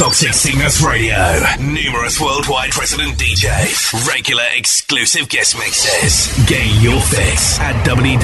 Toxic Sickness Radio. Numerous worldwide resident DJs. Regular exclusive guest mixes. Get your fix at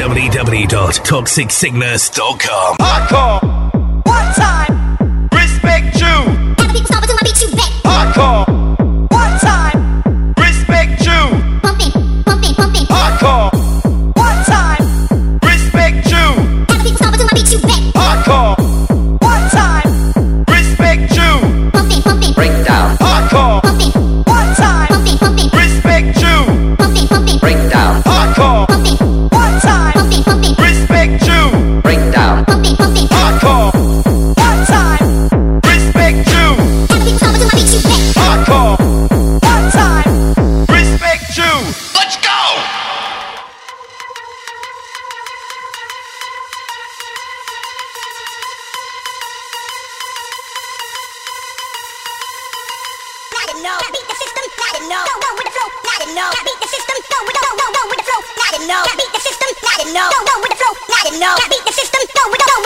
www.toxicsickness.com. Hardcore. One time. Respect you. Have people stop until my beat you back. Hardcore. One time. Respect you. Pumping, pumping, pumping. Hardcore. One time. Respect you. Have people stop until my beat you back. Hardcore. One time. Respect you. Pumping, pumping. Break down. Hardcore. Pumping. One time. Pumping, pumping. Respect you. Pumping, pumping. Break down. Hardcore. Pumping. One time. Pumping, pumping. Respect you. Break down. Pumping, pumping. Hardcore. One time. Respect you. Have people stop until my beat you back. Hardcore. One time. Respect you. Let's go. No, beat the system, not it, no. Go with the flow, not it, no. Beat the system, go with the flow, not it, no. Beat the system, not it, no. Go with the flow, not it, no. Beat the system, go with the flow.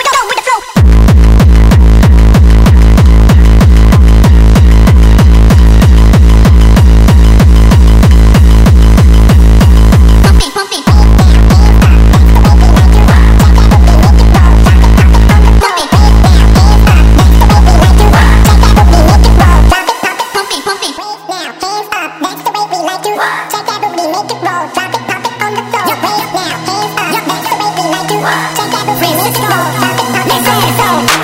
Pumping, pumping. Pumping, pumping. Let's go.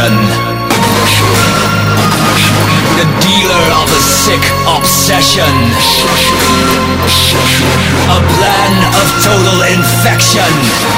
possession. The dealer of a sick obsession. A plan of total infection.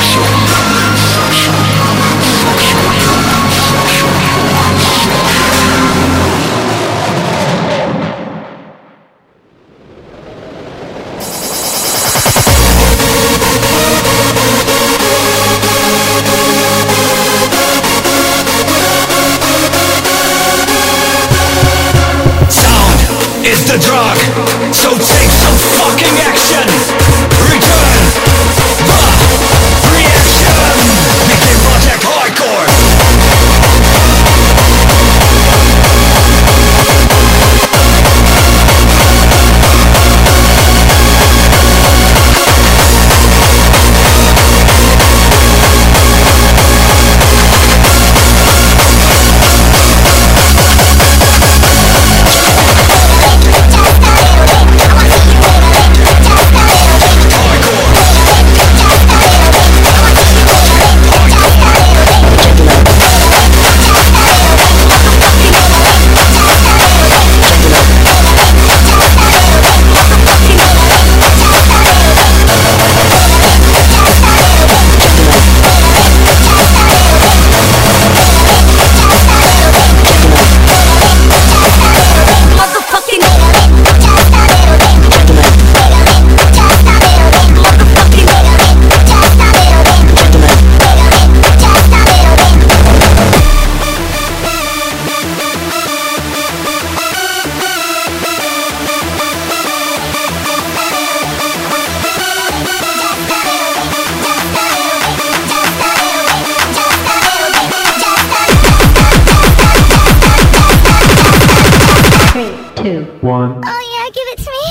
Is the drug, so take some fucking action. Return the reaction. Begin Project Hardcore. One. Oh yeah, give it to me.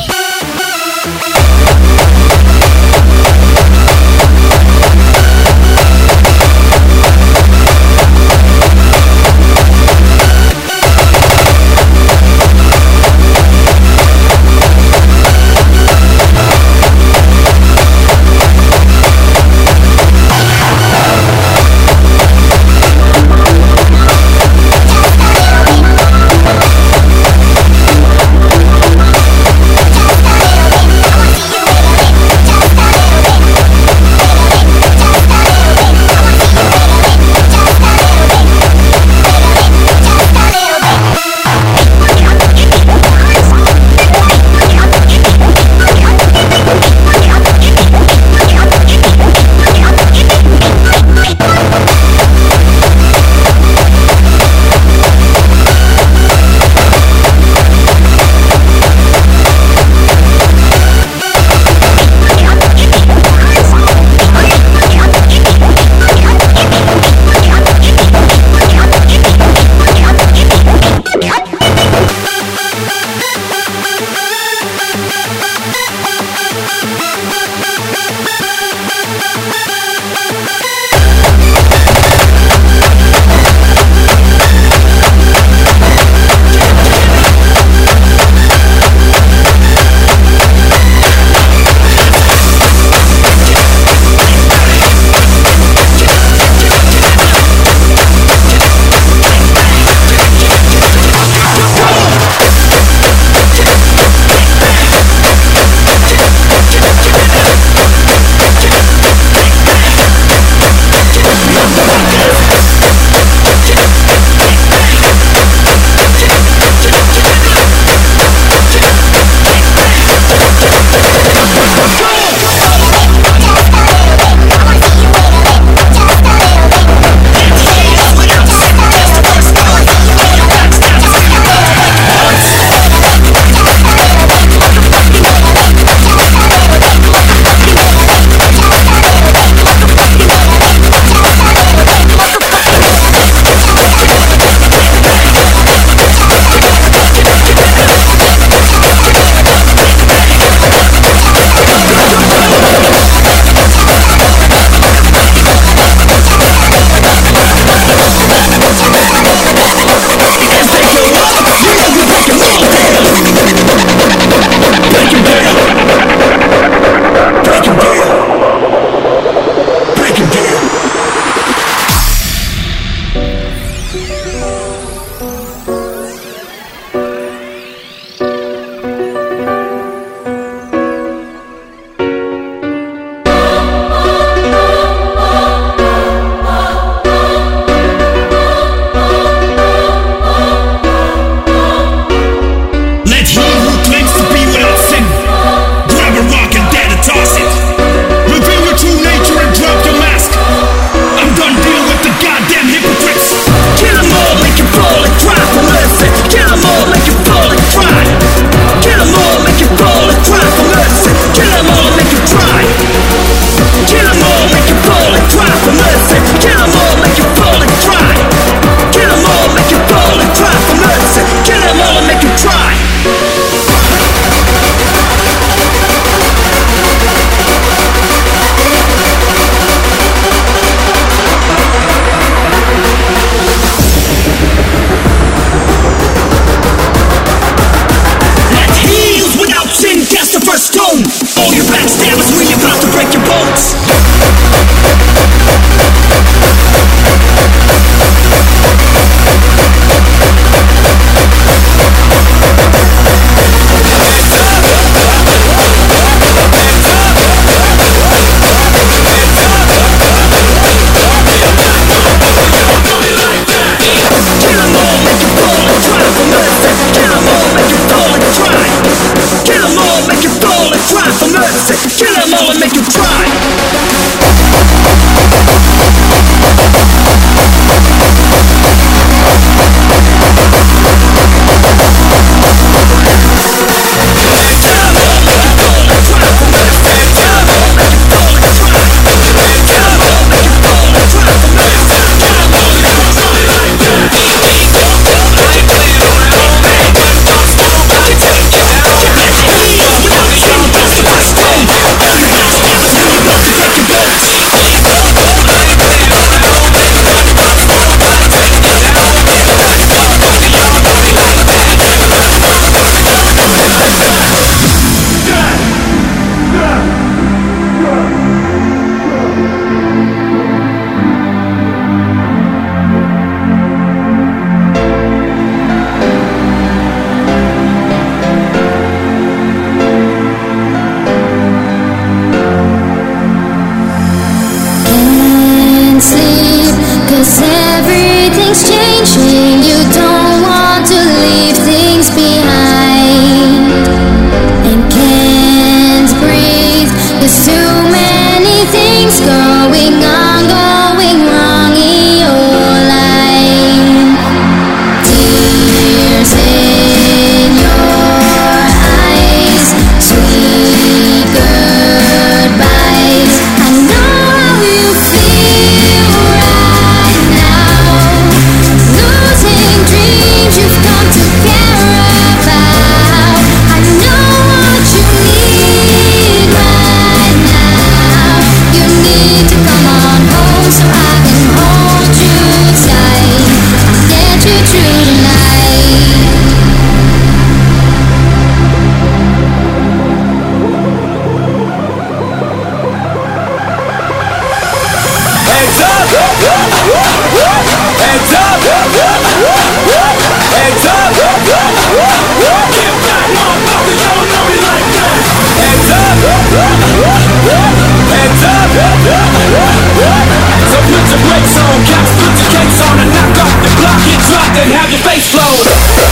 and have your face float.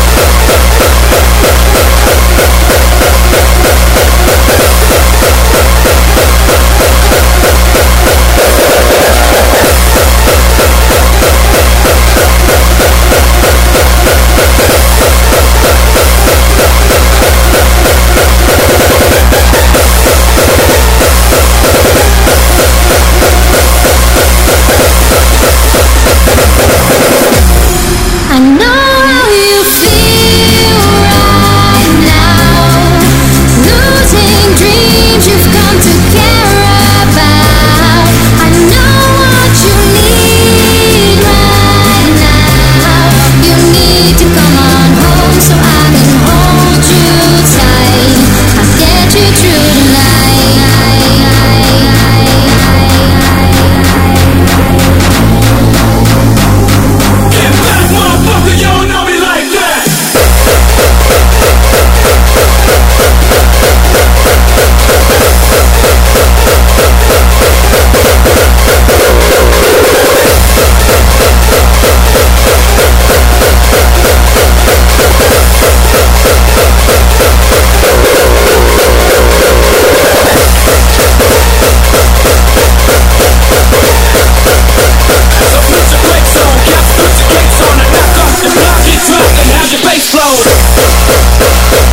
I know how you feel right now, losing dreams you've come to care about. I know what you need right now. You need to come on home so I can hold you tight. I'll get you through the night. Get back, motherfucker, you don't know me like that. So put your brakes on, cats, put your cakes on, and knock off the block, get drunk and have your bass flow.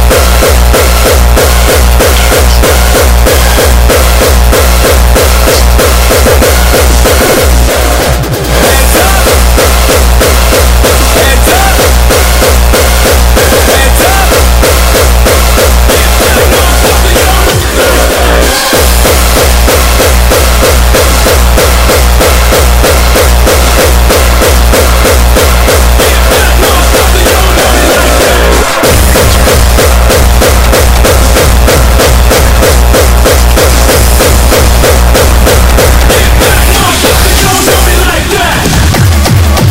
Hands up! Hands up! Hands up! Get back, motherfucker, you don't know. Get back, motherfucker, you don't know me like that. Get back, motherfucker, you don't know me like that.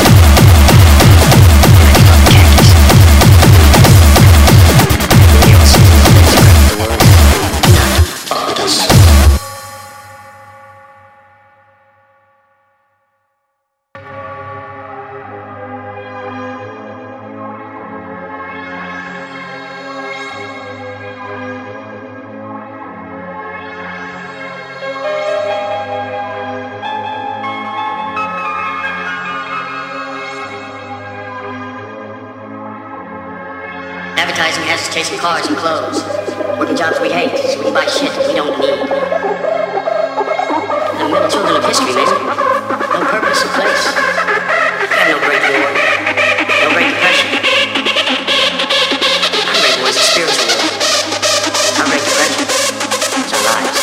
Advertising has us chasing cars and clothes, working jobs we hate, so we can buy shit we don't need. The middle children of history, maybe. No purpose, no place. Got no great war, no great depression. Our great war is a spiritual war. Our great depression is our lives.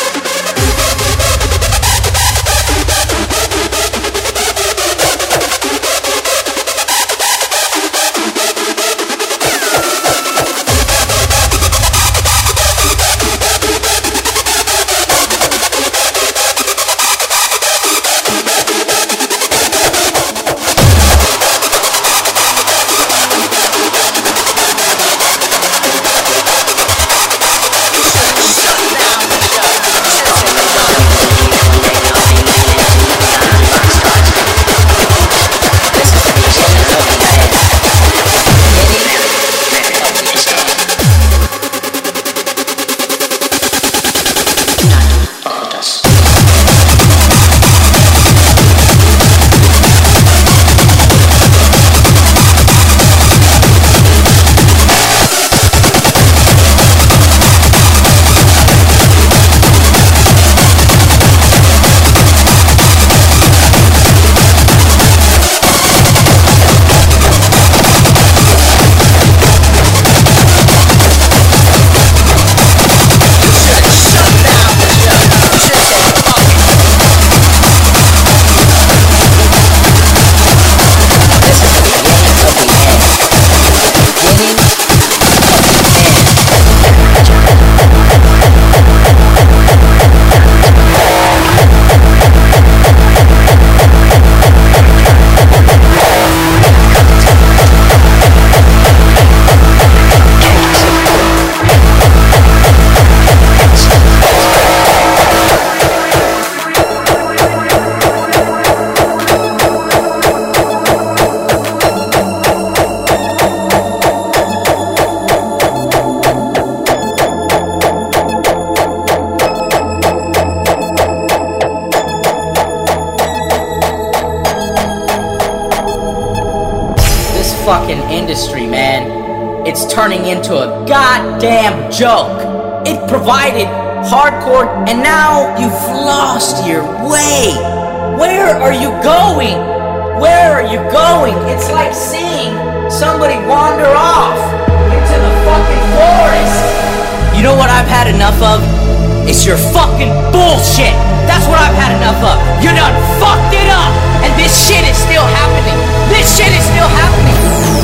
fucking industry, man. It's turning into a goddamn joke. It provided hardcore, and now you've lost your way. Where are you going? Where are you going? It's like seeing somebody wander off into the fucking forest. You know what I've had enough of? It's your fucking bullshit. That's what I've had enough of. You done fucked it up, and this shit is still happening. This shit is still happening.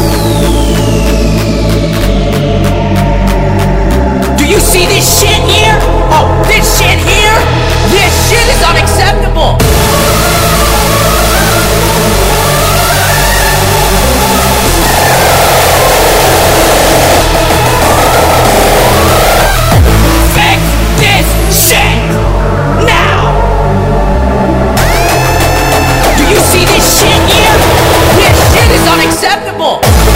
Do you see this shit here? Oh, this shit here? This shit is unacceptable. Fix this shit now. Do you see this shit here? This shit is unacceptable.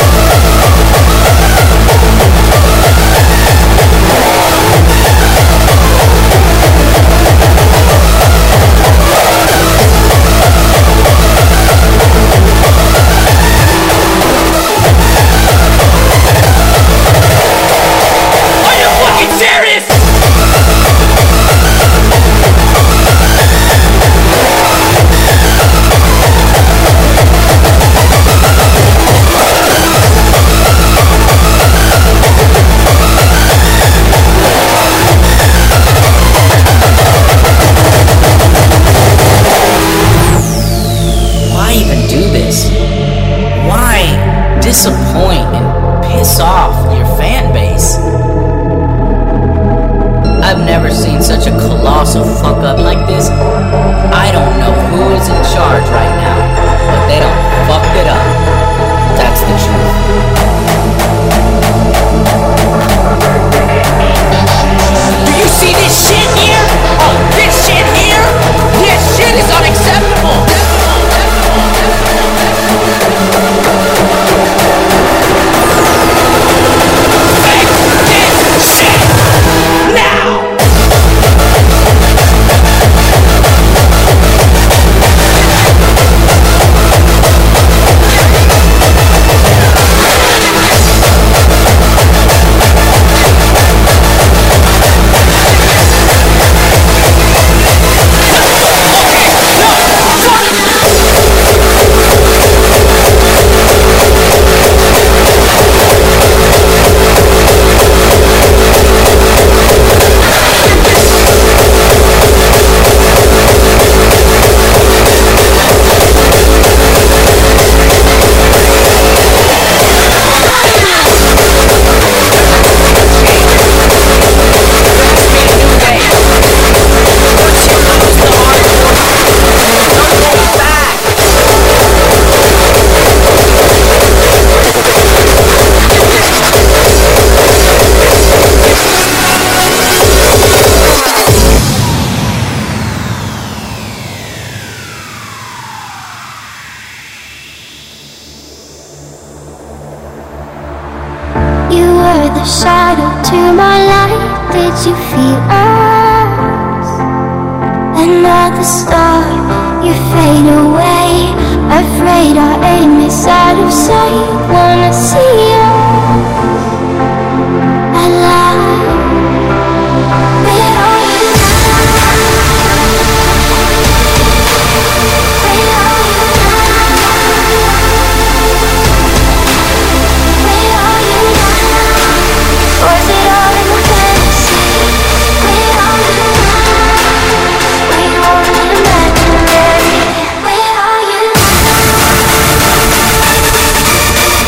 Disappoint and piss off your fan base. I've never seen such a colossal fuck up like this. I don't know who is in charge right now, but they done fucked it up. That's the truth. Do you see this shit here? Oh, this shit here? This shit is unacceptable. Shadow to my light, did you feel us? Another star, you fade away. Afraid our aim is out of sight. Wanna see you alive. Where are you now? Where are you now? Where are you now? Was it all in a fantasy? Where are you now? We won't imaginary. Where are you now?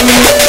We'll be right back.